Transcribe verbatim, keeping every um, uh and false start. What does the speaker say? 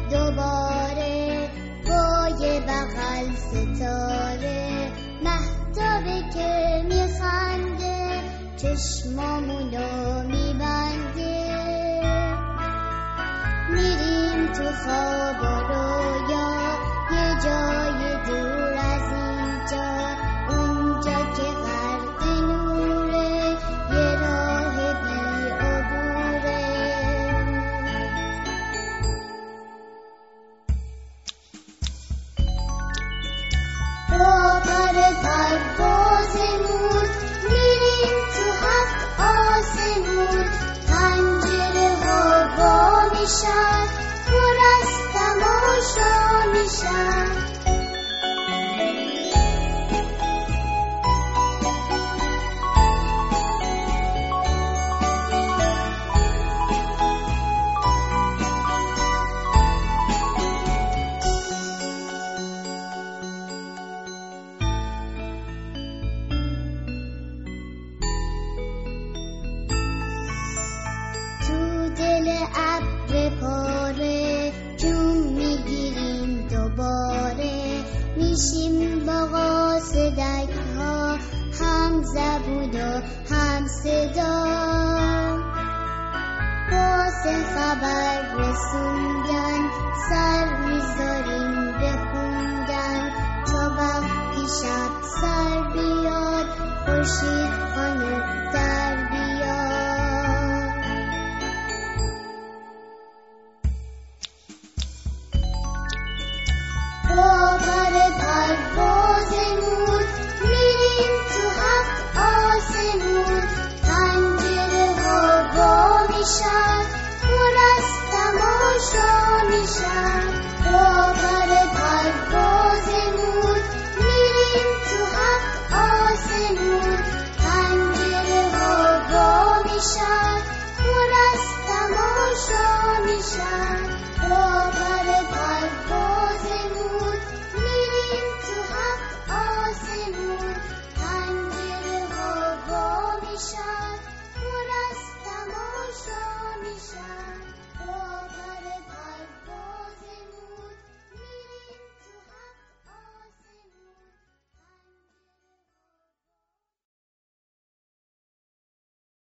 دوباره پای بغل ستاره مهتابه که میخنده چشمامونو میبنده میریم تو خواب و رویا یه جای دور از اینجا اونجا که غرق نوره یه راه بی عبوره با پر پروازمون میریم تو هفت آسمون پنجره ها با میشن پر از تماشا میشن ابر پاره جون میگیریم دوباره میشیم با قاصدک ها هم زبون و هم صدا واسه خبر رسوندن سر میذاریم بخوندن تا وقتی شب سر بیاد خورشید خانه